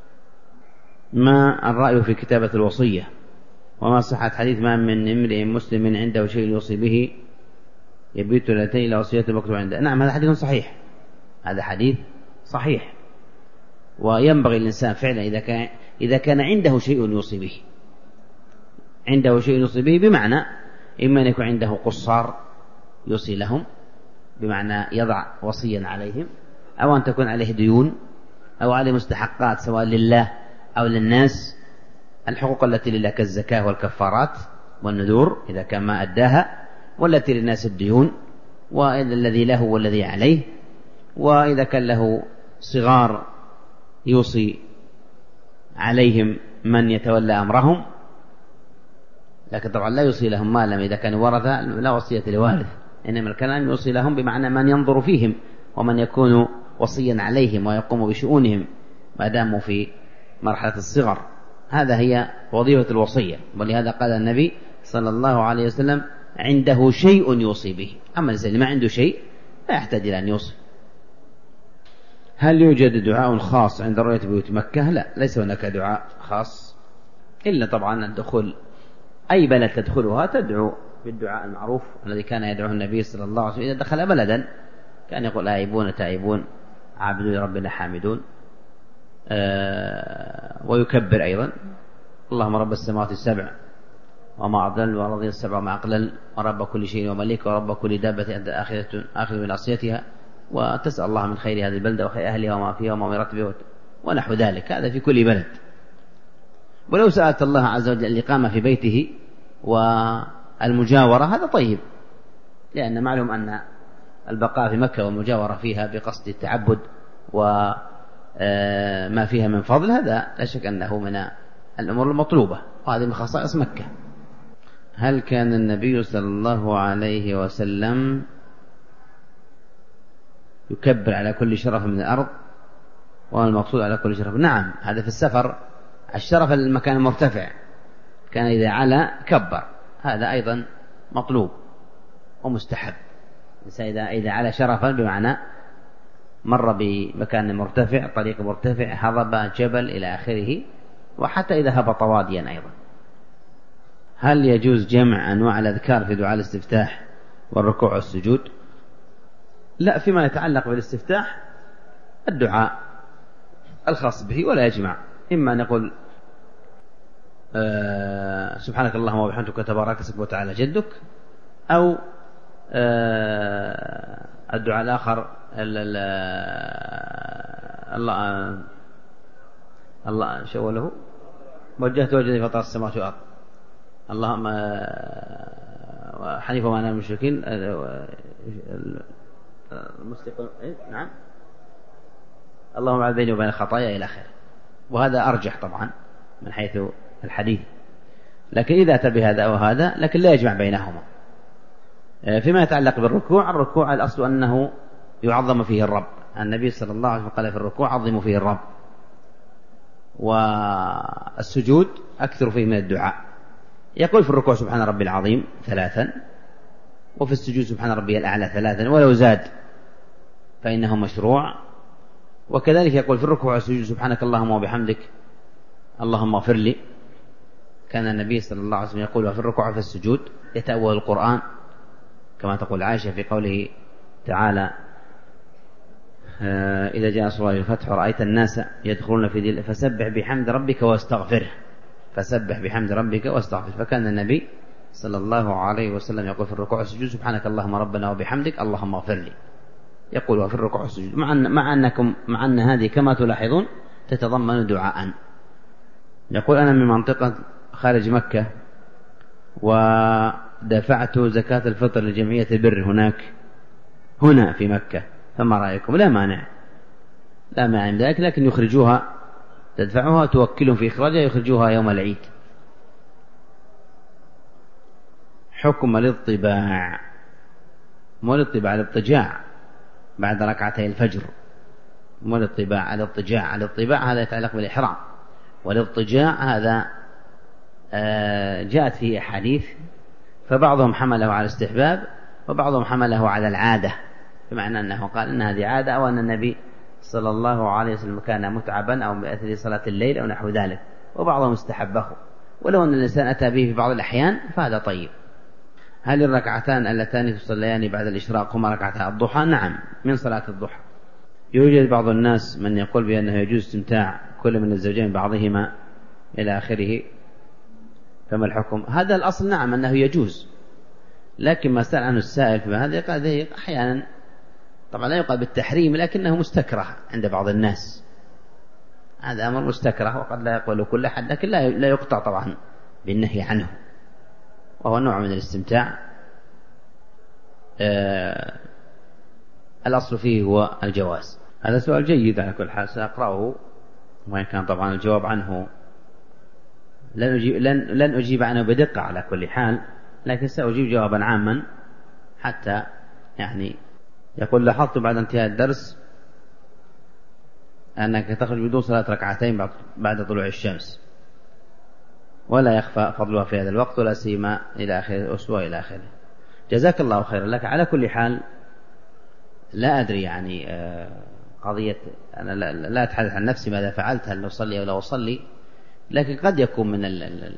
ما الرأي في كتابة الوصية؟ وما صحة حديث ما من امرئ مسلم عنده شيء يوصي به يبيت ليلتين إلى وصيته مكتوب عنده؟ نعم، هذا حديث صحيح، هذا حديث صحيح. وينبغي الإنسان فعلا إذا كان عنده شيء يوصي به، بمعنى إما أن يكون عنده قصار يوصي لهم بمعنى يضع وصيا عليهم، أو أن تكون عليه ديون أو عليه مستحقات سواء لله أو للناس، الحقوق التي لله كالزكاة والكفارات والنذور إذا كان ما أداها، والتي للناس الديون والذي له والذي عليه، وإذا كان له صغار يوصي عليهم من يتولى أمرهم، لكن طبعا لا يوصي لهم مالا إذا كانوا ورثة لا وصية لوارث، إنما الكلام يوصي لهم بمعنى من ينظر فيهم ومن يكون وصيا عليهم ويقوم بشؤونهم ما داموا في مرحلة الصغر. هذا هي وظيفة الوصية، ولهذا قال النبي صلى الله عليه وسلم عنده شيء يوصي به. أما الإنسان ما عنده شيء لا يحتاج إلى أن يوصي. هل يوجد دعاء خاص عند رؤية بيوت مكة؟ لا، ليس هناك دعاء خاص، إلا طبعا الدخول أي بلد تدخلها تدعو بالدعاء المعروف الذي كان يدعوه النبي صلى الله عليه وسلم إذا دخل بلدا، كان يقول آيبون تائبون عابدون ربنا حامدون، ويكبر أيضا اللهم رب السماوات السبع وما أضل والأرضين السبع وما أقلل ورب كل شيء ومليك ورب كل دابة أنت آخذ من عصيتها، وتسأل الله من خير هذه البلدة وخير أهلها وما فيها وما أمرت به ونحو ذلك. هذا في كل بلد. ولو سألت الله عز وجل الإقامة في بيته والمجاورة هذا طيب، لأن معلوم أن البقاء في مكة والمجاورة فيها بقصد التعبد وما فيها من فضل هذا لا شك أنه من الأمور المطلوبة، وهذه من خصائص مكة. هل كان النبي صلى الله عليه وسلم يكبر على كل شرف من الأرض؟ والمقصود على كل شرف؟ نعم، هذا في السفر الشرف المكان المرتفع، كان إذا علا كبر، هذا أيضا مطلوب ومستحب. إذا علا شرفا بمعنى مر بمكان مرتفع طريق مرتفع هضب جبل إلى آخره، وحتى إذا هبط واديا أيضا. هل يجوز جمع أنواع الأذكار في دعاء الاستفتاح والركوع والسجود؟ لا، فيما يتعلق بالاستفتاح الدعاء الخاص به ولا يجمع، إما أن يقول سبحانك اللهم وبحمدك تبارك اسمك وتعالى جدك، أو الدعاء الآخر الله شوله وجهت وجهي فطر السماوات والأرض اللهم حنيفا وأنا من المشركين نعم اللهم اعذ بيني وبين الخطايا إلى آخره. وهذا أرجح طبعا من حيث الحديث، لكن إذا أتى بهذا أو هذا لكن لا يجمع بينهما. فيما يتعلق بالركوع، الركوع الأصل أنه يعظم فيه الرب، النبي صلى الله عليه وسلم قال في الركوع عظموا فيه الرب، والسجود أكثر فيه من الدعاء، يقول في الركوع سبحان ربي العظيم 3، وفي السجود سبحان ربي الأعلى 3، ولو زاد فإنه مشروع. وكذلك يقول في الركوع والسجود سبحانك اللهم وبحمدك اللهم اغفر لي، كان النبي صلى الله عليه وسلم يقول في الركوع وفي السجود يتأول القرآن، كما تقول عائشة في قوله تعالى إذا جاء نصر الله الفتح ورأيت الناس يدخلون في دين فسبح بحمد ربك واستغفره، فسبح بحمد ربك واستغفر. فكان النبي صلى الله عليه وسلم يقول في الركوع والسجود سبحانك اللهم ربنا وبحمدك اللهم اغفر لي، يقول في الركوع والسجود، مع أن هذه كما تلاحظون تتضمن دعاء. يقول أنا من منطقة خارج مكة ودفعت زكاة الفطر لجمعية البر هنا في مكة، فما رأيكم؟ لا مانع من ذلك، لكن يخرجوها، تدفعوها توكلهم في إخراجها، يخرجوها يوم العيد. حكم الاضطباع، مو الاضطباع، الاضطجاع بعد ركعتي الفجر، مو الاضطباع، الاضطجاع هذا يتعلق بالإحرام، والاضطجاع هذا جاءت فيه أحاديث، فبعضهم حمله على الاستحباب وبعضهم حمله على العادة، بمعنى أنه قال إن هذه عادة، أو أن النبي صلى الله عليه وسلم كان متعبا أو بأثر صلاة الليل أو نحو ذلك، وبعضهم استحبه، ولو أن الإنسان أتى به في بعض الأحيان فهذا طيب. هل الركعتان اللتان تصليان بعد الإشراق هما ركعتا الضحى؟ نعم، من صلاة الضحى. يوجد بعض الناس من يقول بأنه يجوز استمتاع كل من الزوجين بعضهما إلى آخره، فما الحكم؟ هذا الأصل نعم أنه يجوز، لكن ما سأل عنه السائل فهذا أحيانا طبعا لا يقال بالتحريم، لكنه مستكره عند بعض الناس، هذا أمر مستكره وقد لا يقبل كل أحد، لكن لا يقطع طبعا بالنهي عنه، وهو نوع من الاستمتاع. الأصل فيه هو الجواز. هذا سؤال جيد على كل حال، سأقرأه، وإن كان طبعا الجواب عنه لن أجيب عنه بدقة على كل حال، لكن سأجيب جوابا عاما حتى يعني. يقول: لاحظت بعد انتهاء الدرس أنك تخرج بدون صلاة ركعتين بعد طلوع الشمس، ولا يخفى فضلها في هذا الوقت، ولا سيما إلى آخر الأسبوع إلى آخره. جزاك الله خيرا لك. على كل حال لا أدري يعني قضية، أنا لا أتحدث عن نفسي ماذا فعلت، هل أصلي أو لا أصلي، لكن قد يكون من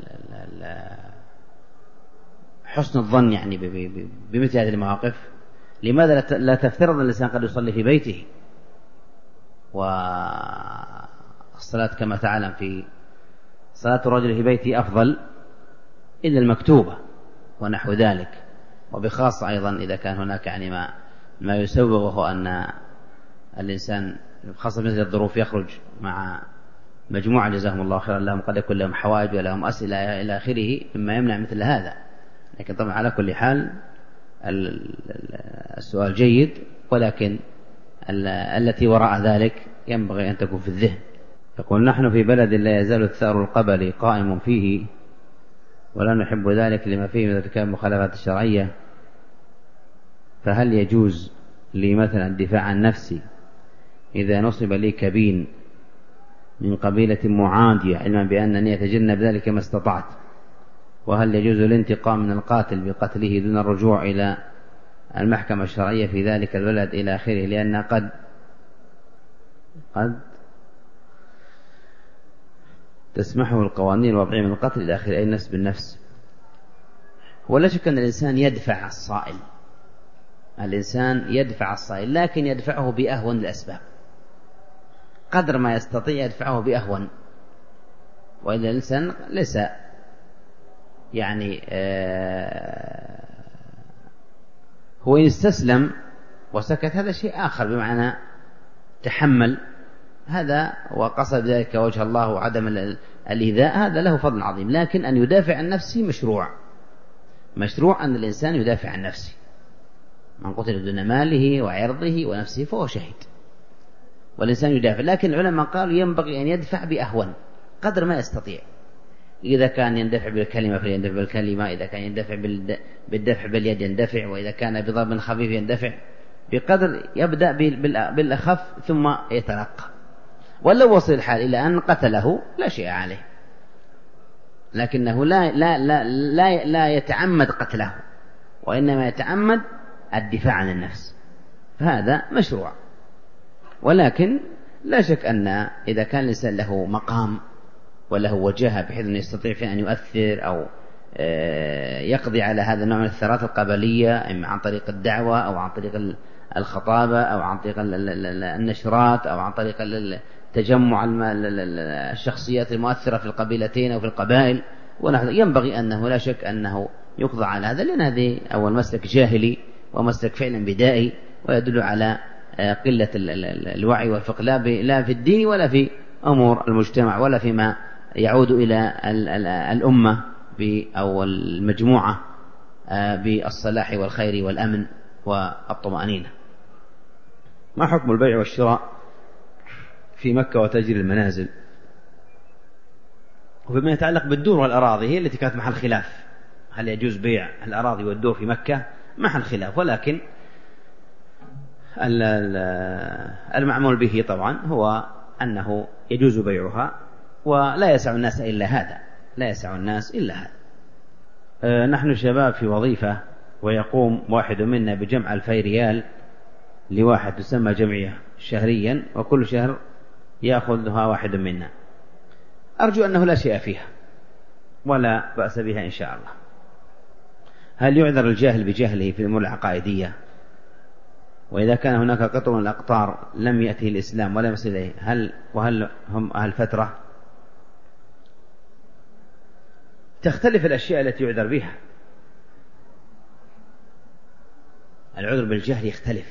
حسن الظن يعني بمثل هذه المواقف. لماذا لا تفترض الإنسان قد يصلي في بيته، والصلاة كما تعلم في صلاة الرجل في بيته أفضل إلا المكتوبة ونحو ذلك، وبخاصة أيضا إذا كان هناك يعني ما يسوغه أن الإنسان خاصة مثل الظروف يخرج مع مجموعة جزاهم الله خيرا لهم، قد يكون لهم حوائج ولهم أسئلة إلى آخره مما يمنع مثل هذا. لكن طبعا على كل حال السؤال جيد، ولكن التي وراء ذلك ينبغي أن تكون في الذهن. يقول: نحن في بلد لا يزال الثأر القبلي قائم فيه، ولا نحب ذلك لما فيه من ارتكاب المخالفات الشرعية، فهل يجوز لي مثلا الدفاع عن نفسي إذا نصب لي كبين من قبيلة معادية، علما بأنني أتجنب ذلك ما استطعت؟ وهل يجوز الانتقام من القاتل بقتله دون الرجوع إلى المحكمة الشرعية في ذلك البلد إلى آخره، لأن قد تسمحه القوانين الوضعية من القتل إلى آخره، أي النفس بالنفس. ولا شك أن الإنسان يدفع الصائل، لكن يدفعه بأهون الأسباب، قدر ما يستطيع يدفعه بأهون، وإذا الإنسان ليس يعني هو يستسلم وسكت هذا شيء آخر، بمعنى تحمل هذا وقصد ذلك وجه الله وعدم الإيذاء، هذا له فضل عظيم. لكن أن يدافع عن نفسه مشروع أن الإنسان يدافع عن نفسه، من قتل دون ماله وعرضه ونفسه فهو شهيد، والإنسان يدافع. لكن العلماء قالوا ينبغي أن يدفع بأهون قدر ما يستطيع، إذا كان يندفع بالكلمة فليندفع بالكلمة، إذا كان يندفع بالدفع باليد يندفع، وإذا كان بضرب خفيف يندفع بقدر يبدأ بالأخف ثم يترقى. ولو وصل الحال إلى أن قتله لا شيء عليه، لكنه لا يتعمد قتله، وإنما يتعمد الدفاع عن النفس، فهذا مشروع. ولكن لا شك أن إذا كان الإنسان له مقام وله وجهة بحيث أن يستطيع في أن يؤثر أو يقضي على هذا النوع من الثارات القبلية، إما عن طريق الدعوة أو عن طريق الخطابة أو عن طريق النشرات أو عن طريق تجمع الشخصيات المؤثرة في القبيلتين أو في القبائل، ينبغي أنه لا شك أنه يقضى على هذا، لأن هذه أول مسلك جاهلي ومسلك فعلا بدائي، ويدل على قلة الوعي والفقه لا في الدين ولا في أمور المجتمع ولا فيما يعود إلى الأمة أو المجموعة بالصلاح والخير والأمن والطمأنينة. ما حكم البيع والشراء في مكة وتأجير المنازل؟ وفيما يتعلق بالدور والأراضي هي التي كانت محل خلاف، هل يجوز بيع الأراضي والدور في مكة؟ محل خلاف، ولكن المعمول به طبعا هو أنه يجوز بيعها، ولا يسع الناس إلا هذا، لا يسع الناس إلا هذا. نحن شباب في وظيفة، ويقوم واحد منا بجمع 2000 ريال لواحد تسمى جمعية شهريا، وكل شهر يأخذها واحد منا. أرجو أنه لا شيء فيها ولا بأس بها إن شاء الله. هل يعذر الجاهل بجهله في الأمور العقائدية؟ وإذا كان هناك قطر من الأقطار لم يأته الإسلام ولا يصل إليه، وهل هم أهل فترة؟ تختلف الأشياء التي يعذر بها. العذر بالجهل يختلف.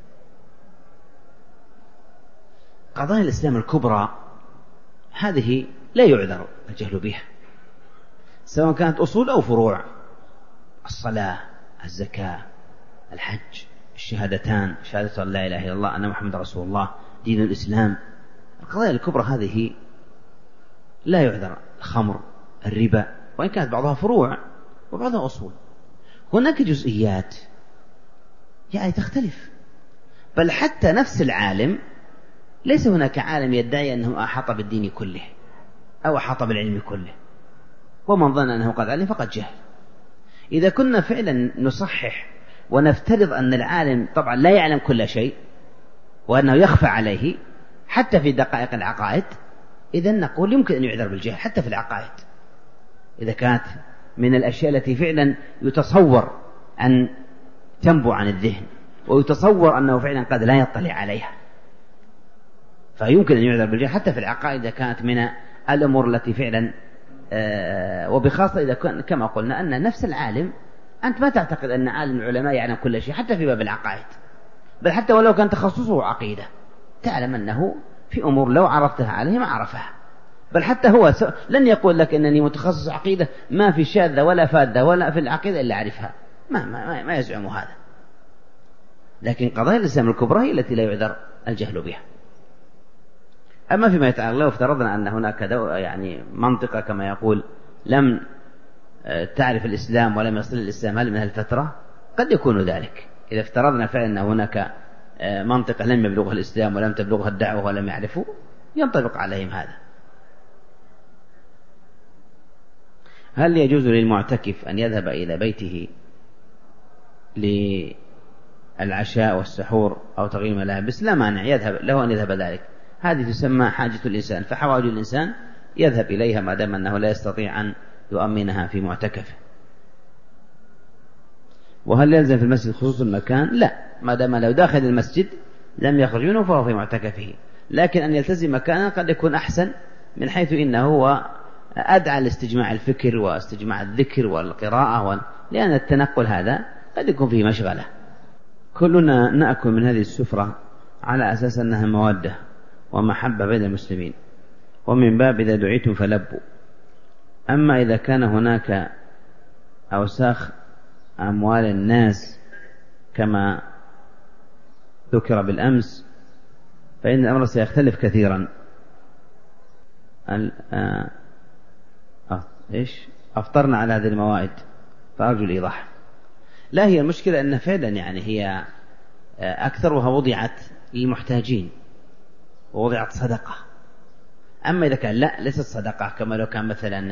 قضايا الإسلام الكبرى هذه لا يعذر الجهل بها، سواء كانت أصول أو فروع: الصلاة، الزكاة، الحج، الشهادتان، شهادة أن لا إله إلا الله أن محمد رسول الله، دين الإسلام. القضايا الكبرى هذه لا يعذر. الخمر، الربا، وإن كانت بعضها فروع وبعضها أصول. هناك جزئيات يعني تختلف. بل حتى نفس العالم، ليس هناك عالم يدعي أنه أحاط بالدين كله أو أحاط بالعلم كله، ومن ظن أنه قد علم فقد جهل. إذا كنا فعلا نصحح ونفترض أن العالم طبعا لا يعلم كل شيء وأنه يخفى عليه حتى في دقائق العقائد، إذن نقول يمكن أن يعذر بالجهل حتى في العقائد، إذا كانت من الأشياء التي فعلا يتصور أن تنبو عن الذهن ويتصور أنه فعلا قد لا يطلع عليها، فيمكن أن يعذر بالجهل حتى في العقائد إذا كانت من الأمور التي فعلا وبخاصة إذا كان كما قلنا أن نفس العالم، أنت ما تعتقد أن عالم العلماء يعلم كل شيء حتى في باب العقائد، بل حتى ولو كان تخصصه عقيدة تعلم أنه في أمور لو عرفتها عليه ما عرفها. بل حتى هو لن يقول لك أنني متخصص عقيدة ما في شاذة ولا فاذة ولا في العقيدة إلا أعرفها، ما يزعم هذا. لكن قضايا الإسلام الكبرى هي التي لا يعذر الجهل بها. أما فيما يتعلق لو افترضنا أن هناك يعني منطقة كما يقول لم تعرف الإسلام ولم يصل الإسلام، هل من هالفترة؟ قد يكون ذلك. إذا افترضنا فعلا أن هناك منطقة لم يبلغها الإسلام ولم تبلغها الدعوة ولم يعرفوا، ينطبق عليهم هذا. هل يجوز للمعتكف أن يذهب إلى بيته للعشاء والسحور أو تغيير ملابس؟ لا مانع، يذهب له أن يذهب ذلك. هذه تسمى حاجة الإنسان، فحوائج الإنسان يذهب إليها ما دام أنه لا يستطيع أن يؤمنها في معتكفه. وهل يلزم في المسجد خصوص المكان؟ لا، ما دام لو داخل المسجد لم يخرج منه فهو في معتكفه. لكن أن يلتزم مكانا قد يكون أحسن، من حيث إنه هو أدعى لاستجماع الفكر واستجماع الذكر والقراءة، لأن التنقل هذا قد يكون فيه مشغلة. كلنا نأكل من هذه السفرة على أساس أنها مودة ومحبة بين المسلمين، ومن باب إذا دعيتم فلبوا. أما إذا كان هناك أوساخ أموال الناس كما ذكر بالأمس فإن الأمر سيختلف كثيرا. أفطرنا على هذه الموائد، فأرجو الإيضاح. لا، هي المشكلة أن فعلا يعني هي أكثرها وضعت للمحتاجين ووضعت صدقة. أما إذا كان لا، ليست صدقة، كما لو كان مثلا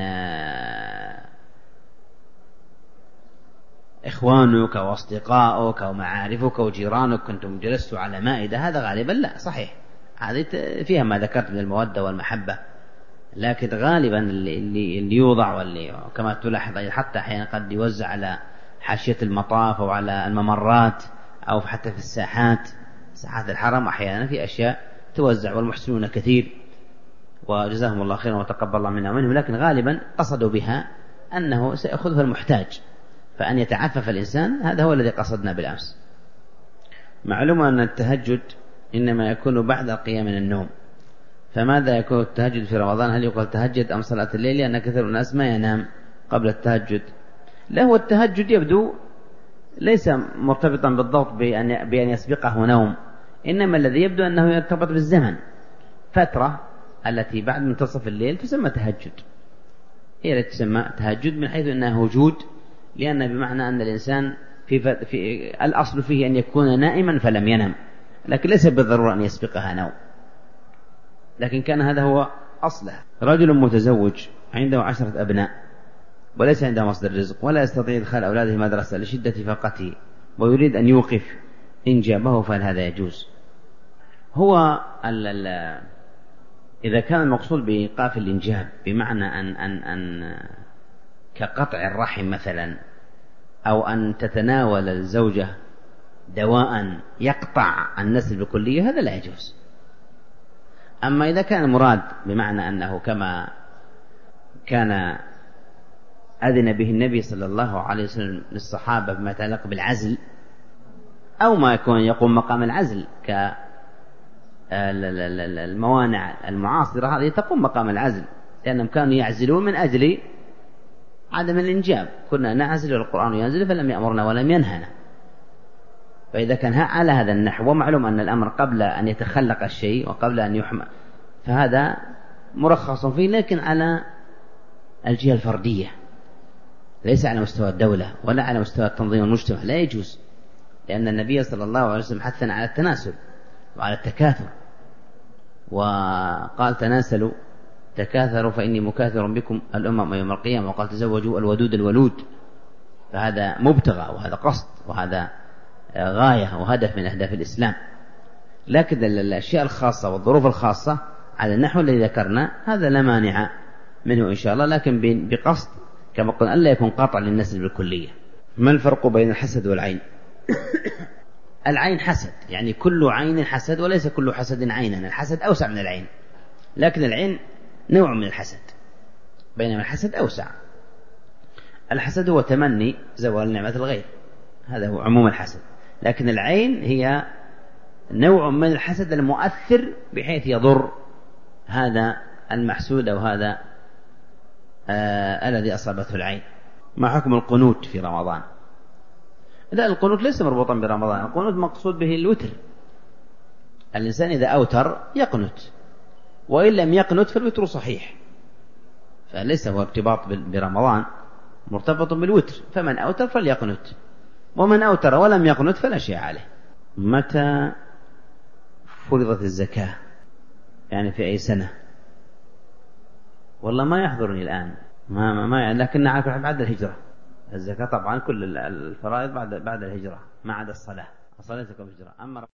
إخوانك وأصدقائك ومعارفك وجيرانك كنتم جلستوا على مائدة، هذا غالبا لا، صحيح هذه فيها ما ذكرت من المودة والمحبة، لكن غالبا اللي يوضع واللي كما تلاحظ حتى أحيانا قد يوزع على حاشية المطاف أو على الممرات أو حتى في ساحات الحرم، أحيانا في أشياء توزع، والمحسنون كثير وجزاهم الله خيرا وتقبل الله منا ومنهم، لكن غالبا قصدوا بها أنه سيأخذها المحتاج، فأن يتعفف الإنسان، هذا هو الذي قصدنا بالأمس. معلوم أن التهجد إنما يكون بعد القيام من النوم، فماذا يكون التهجد في رمضان؟ هل يقال تهجد أم صلاة الليل؟ لأن كثير من الناس ما ينام قبل التهجد. لا، هو التهجد يبدو ليس مرتبطا بالضبط بأن يسبقه نوم، إنما الذي يبدو أنه يرتبط بالزمن. فترة التي بعد منتصف الليل تسمى تهجد، هي التي تسمى تهجد من حيث أنها وجود، لأن بمعنى أن الإنسان في الأصل فيه أن يكون نائما فلم ينم، لكن ليس بالضرورة أن يسبقها نوم، لكن كان هذا هو أصله. رجل متزوج عنده 10 أبناء وليس عنده مصدر رزق ولا يستطيع إدخال أولاده المدرسة لشدة فقته ويريد أن يوقف إنجابه، فهل هذا يجوز؟ هو إذا كان المقصود بإيقاف الإنجاب بمعنى أن كقطع الرحم مثلا، أو أن تتناول الزوجة دواء يقطع النسل بالكلية، هذا لا يجوز. أما إذا كان المراد بمعنى أنه كما كان أذن به النبي صلى الله عليه وسلم للصحابة بما يتعلق بالعزل، أو ما يكون يقوم مقام العزل كالموانع المعاصرة، هذه تقوم مقام العزل، لأنهم كانوا يعزلون من أجل عدم الإنجاب. كنا نعزل والقرآن ينزل فلم يأمرنا ولم ينهنا. فإذا كان على هذا النحو، ومعلوم أن الأمر قبل أن يتخلق الشيء وقبل أن يحمل، فهذا مرخص فيه، لكن على الجهة الفردية، ليس على مستوى الدولة ولا على مستوى التنظيم المجتمع، لا يجوز. لأن النبي صلى الله عليه وسلم حثنا على التناسل وعلى التكاثر، وقال تناسلوا تكاثروا فإني مكاثر بكم الأمم يوم القيامة، وقال تزوجوا الودود الولود. فهذا مبتغى وهذا قصد وهذا غاية وهدف من أهداف الإسلام. لكن الأشياء الخاصة والظروف الخاصة على النحو الذي ذكرنا هذا لا مانع منه إن شاء الله، لكن بقصد كما قلنا ألا يكون قاطع للنسل بالكلية. ما الفرق بين الحسد والعين؟ العين حسد، يعني كل عين حسد، وليس كل حسد عينا. الحسد أوسع من العين، لكن العين نوع من الحسد، بينما الحسد أوسع. الحسد هو تمني زوال نعمة الغير، هذا هو عموم الحسد. لكن العين هي نوع من الحسد المؤثر بحيث يضر هذا المحسود أو هذا الذي أصابته العين. ما حكم القنوت في رمضان؟ لا، القنوت ليس مربوطا برمضان. القنوت مقصود به الوتر. الإنسان إذا أوتر يقنت، وإن لم يقنت فالوتر صحيح، فليس هو ارتباط برمضان، مرتبط بالوتر. فمن أوتر فليقنت، ومن أوتر ولم يقنت فلا شيء عليه. متى فرضت الزكاة؟ يعني في أي سنة؟ والله ما يحضرني الآن، ما لكن نعرف بعد الهجرة. الزكاة طبعا كل الفرائض بعد الهجرة، ما عدا الصلاة. الصلاة تكون الهجرة. أما